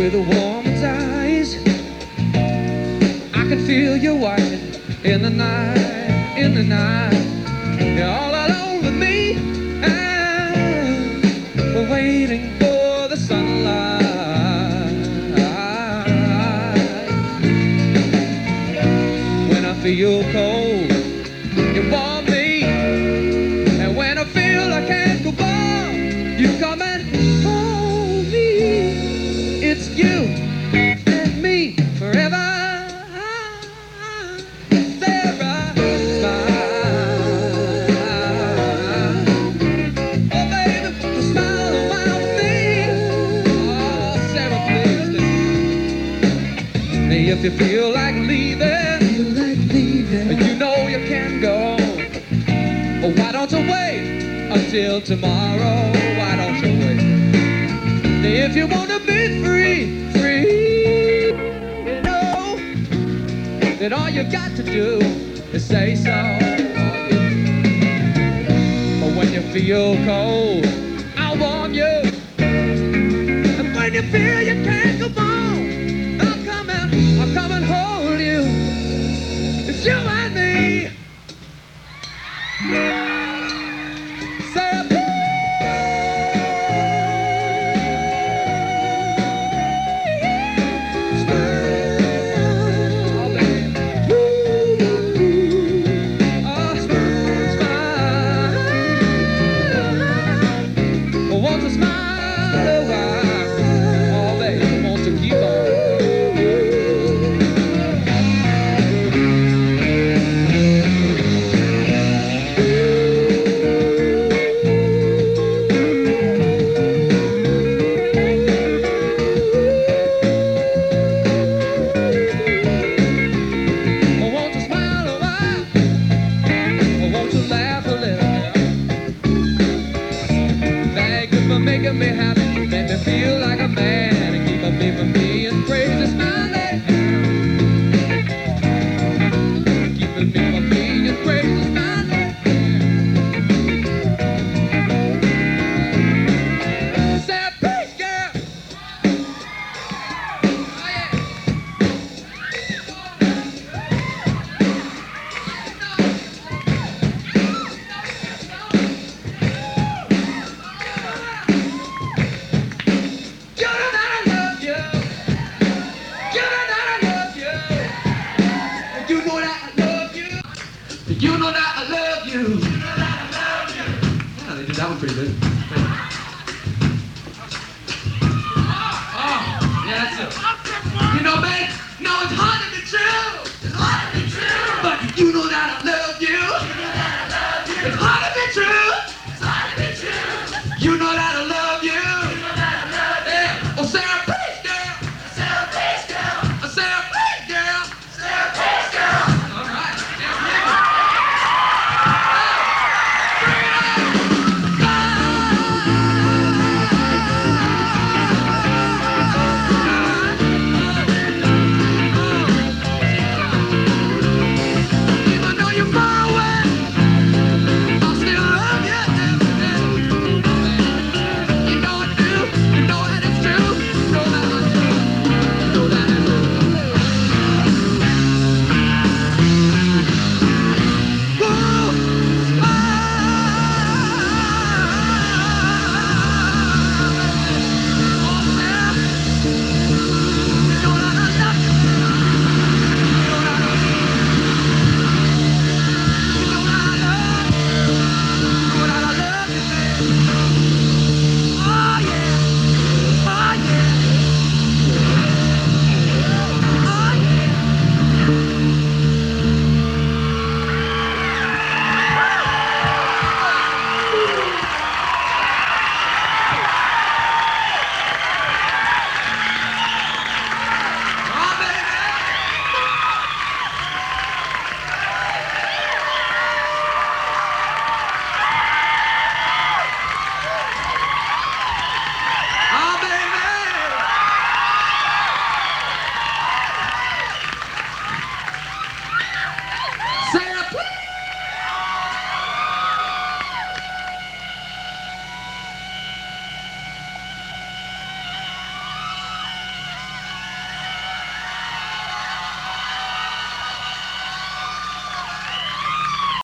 with a woman's eyes. I can feel you watching in the night, in the night. You're all alone with me, and we're waiting for the sunlight. When I feel cold, you warm me, and when I feel I can't go on, you come and hold me. It's you and me forever. Sarah, smile. Oh baby, put a smile on my face. Oh Sarah, please listen. Hey, if you feel like leaving, you know you can go. Oh, why don't you wait until tomorrow? Why don't you wait? If you want to be free, you know, then all you got to do is say so. But when you feel cold, I'll warm you. And when you feel you can't go on, I'll come and hold you. It's you and me. Sarah, won't you smile a while? Oh, baby, won't you keep on? Oh, won't you smile a while? Oh, won't you laugh a little? Thank you for making me happy. Make me feel like a man and keep on me from being crazy. Smiling, keeping me from being crazy. Smiling, say peace, girl. Oh yeah. You know that I love you. You know that I love you. You know that I love you. You know that I love you. Yeah, they did that one pretty good. Oh, yeah, that's it.